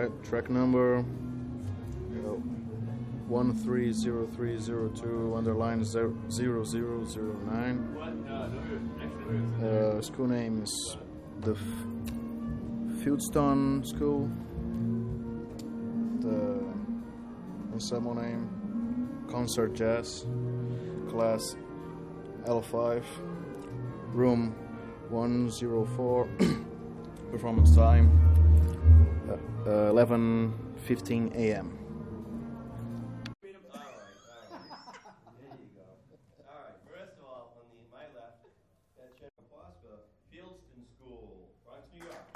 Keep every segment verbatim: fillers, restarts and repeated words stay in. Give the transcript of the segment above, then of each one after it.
right, track number uh, one three zero three zero two underline zero zero zero zero nine. Uh, school name is the F- Fieldstone School. The ensemble name Concert Jazz, class L five, room one oh four. Performance time uh, uh, eleven fifteen a.m. Fieldstone School, Bronx, New York.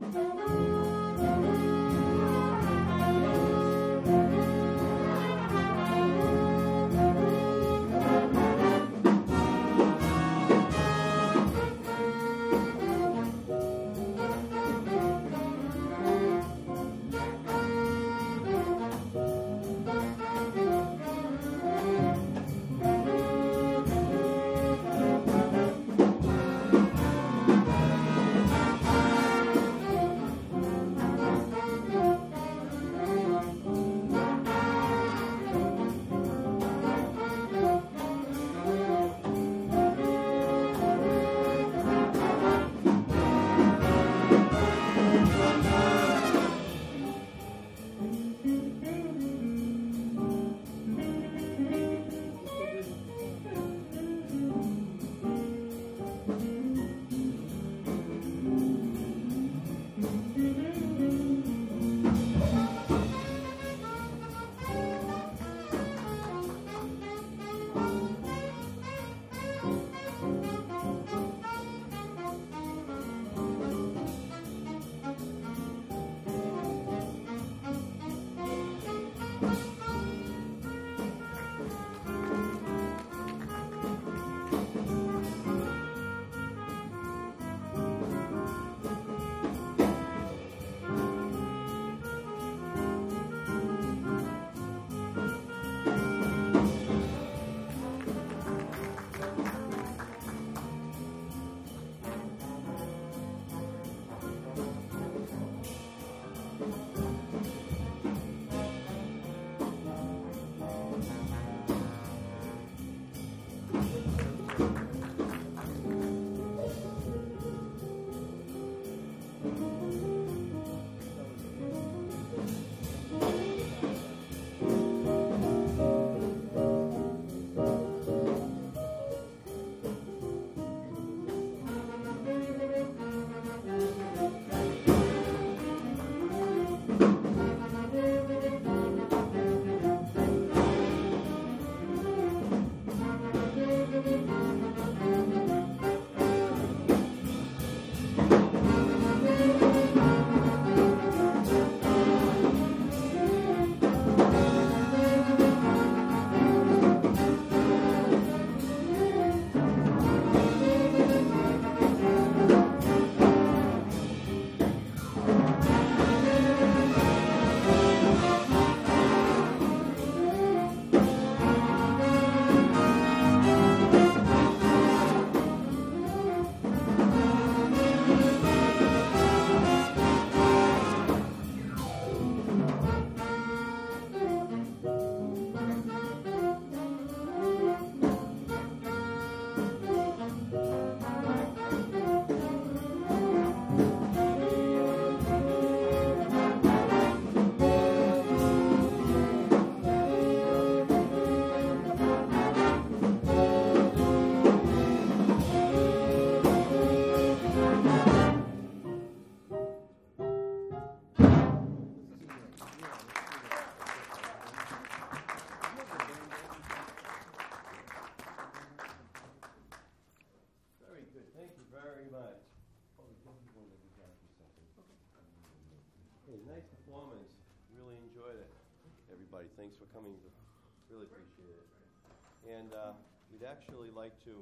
Thanks for coming. Really appreciate it. And uh, we'd actually like to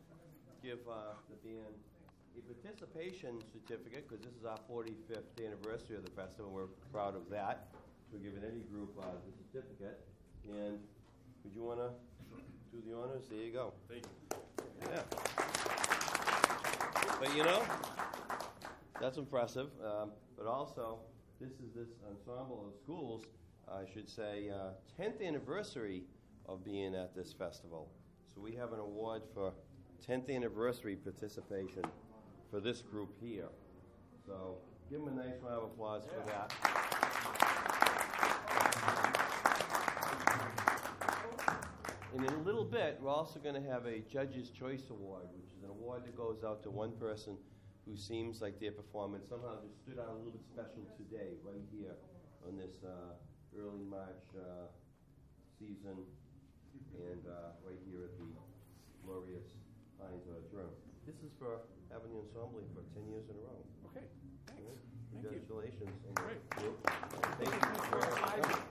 give uh, the band a participation certificate, because this is our forty-fifth anniversary of the festival. We're proud of that. We're giving any group uh, the certificate. And would you want to do the honors? There you go. Thank you. Yeah. But you know, that's impressive. Um, but also, this is this ensemble of schools, I should say, uh, tenth anniversary of being at this festival. So we have an award for tenth anniversary participation for this group here. So give them a nice round of applause yeah. for that. And in a little bit, we're also going to have a Judge's Choice Award, which is an award that goes out to one person who seems like their performance somehow just stood out a little bit special today, right here on this uh, early March uh, season, and uh, right here at the glorious Pines Auditorium. This is for having the ensemble for ten years in a row. Okay, thanks. Congratulations. And Great. you- Put Thank it you next to for our coming. five-year.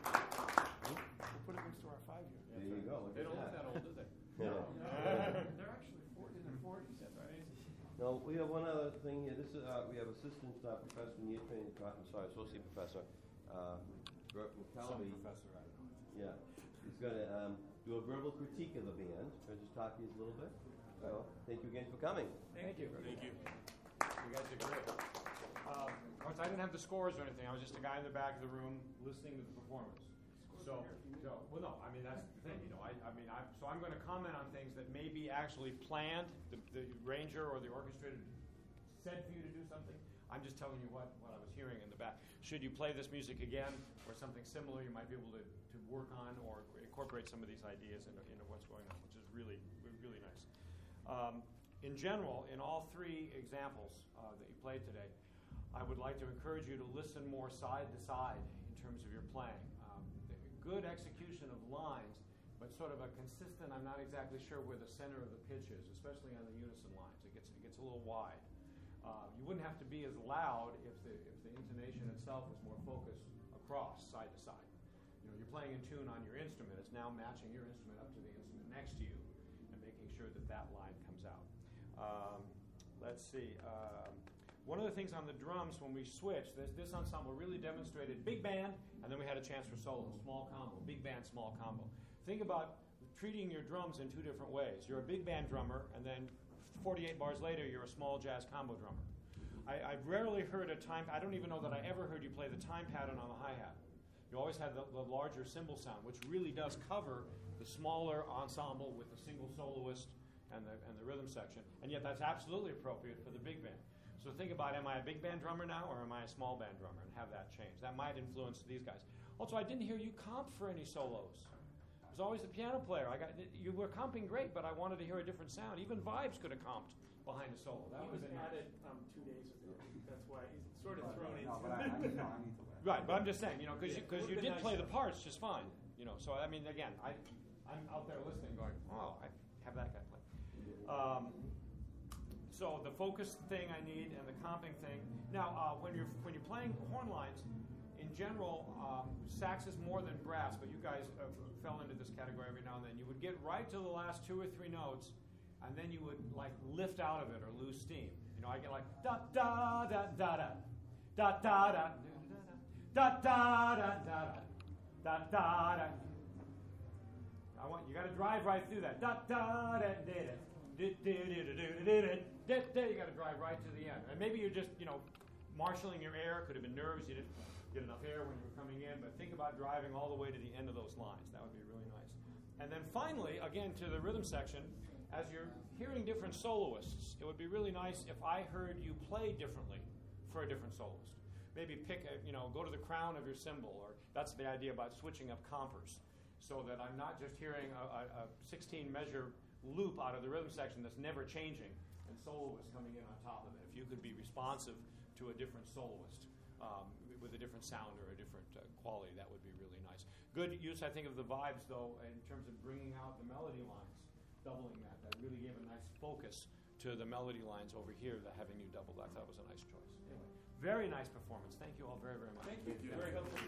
We'll put it next to our five-year. There you go. Look They at don't look that. that old, do they? Yeah. They're actually forty in their forties. That's right. No, we have one other thing here. This is, uh, we have Assistant uh, Professor in Year Training, uh, I'm sorry, Associate Professor, uh, Bert McKelvey. professor, I don't know. Yeah. He's going to um, do a verbal critique of the band. Can I just talk to you a little bit? So, thank you again for coming. Thank you. Thank you. You guys did great. Um, of course, I didn't have the scores or anything. I was just a guy in the back of the room listening to the performance. So, so well, no, I mean, that's the thing, you know, I, I mean, I, so I'm going to comment on things that may be actually planned, the, the ranger or the orchestrator said for you to do something. I'm just telling you what, what I was hearing in the back. Should you play this music again or something similar, you might be able to, to work on or incorporate some of these ideas into, into what's going on, which is really, really nice. Um, in general, in all three examples uh, that you played today, I would like to encourage you to listen more side to side in terms of your playing. Um, good execution of lines, but sort of a consistent, I'm not exactly sure where the center of the pitch is, especially on the unison lines. It gets, it gets a little wide. Uh, you wouldn't have to be as loud if the, if the intonation itself was more focused across, side to side. You know, you're playing in tune on your instrument. It's now matching your instrument up to the instrument next to you and making sure that that line comes out. Um, let's see. Um, one of the things on the drums when we switched, this, this ensemble really demonstrated big band, and then we had a chance for solo, small combo, big band, small combo. Think about treating your drums in two different ways. You're a big band drummer, and then forty-eight bars later, you're a small jazz combo drummer. I, I've rarely heard a time, I don't even know that I ever heard you play the time pattern on the hi-hat. You always had the, the larger cymbal sound, which really does cover the smaller ensemble with the single soloist and the, and the rhythm section, and yet that's absolutely appropriate for the big band. So think about, am I a big band drummer now, or am I a small band drummer, and have that change. That might influence these guys. Also, I didn't hear you comp for any solos. It was always the piano player. I got you were comping great, but I wanted to hear a different sound. Even Vibes could have comped behind a solo. That He was was nice. added um, two days ago. That's why he's sort of thrown into No, but I, I, need, no, I need to learn. Right, but I'm just saying, you know, because Yeah, you, 'cause you would've did been play nice the to- parts just fine. You know, so I mean, again, I, I'm out there listening, going, oh, I have that guy play. Um, so the focus thing I need and the comping thing. Now, uh, when you're when you're playing horn lines, in general, um, sax is more than brass, but you guys uh, fell into this category every now and then. You would get right to the last two or three notes, and then you would like lift out of it or lose steam. You know, I get like da da da da da da da da da da da da da da da. I want you got to drive right through that. Da da da da da. You got to drive right to the end, and maybe you're just you know marshaling your air. Could have been nerves. You didn't get enough air when you were coming in, but think about driving all the way to the end of those lines. That would be really nice. And then finally, again to the rhythm section, as you're hearing different soloists, it would be really nice if I heard you play differently for a different soloist. Maybe pick a, you know, go to the crown of your cymbal, or that's the idea about switching up compers, so that I'm not just hearing a, a, a sixteen measure loop out of the rhythm section that's never changing, and soloist coming in on top of it. If you could be responsive to a different soloist um, with a different sound or a different uh, quality, that would be really nice. Good use, I think, of the vibes, though, in terms of bringing out the melody lines, doubling that. That really gave a nice focus to the melody lines over here, that having you double that, that was a nice choice. Anyway, very nice performance. Thank you all very, very much. Thank you. Yeah. Very helpful.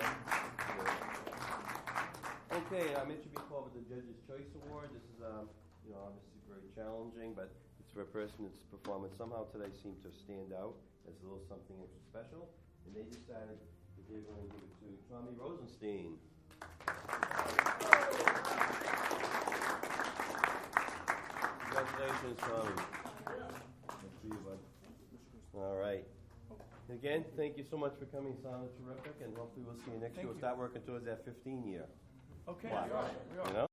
Okay, I'm introducing forward the Judges' Choice Award. This is, um, you know, obviously very challenging, but it's for a person that's performance somehow today seemed to stand out as a little something extra special, and they decided that they're going to give it to Tommy Rosenstein. Congratulations, Tommy. Good for you, bud. All right. Again, thank you so much for coming. It sounded terrific, and hopefully we'll see you next year. We'll start working towards that fifteen year. Okay. Wow. We are. We are. You know?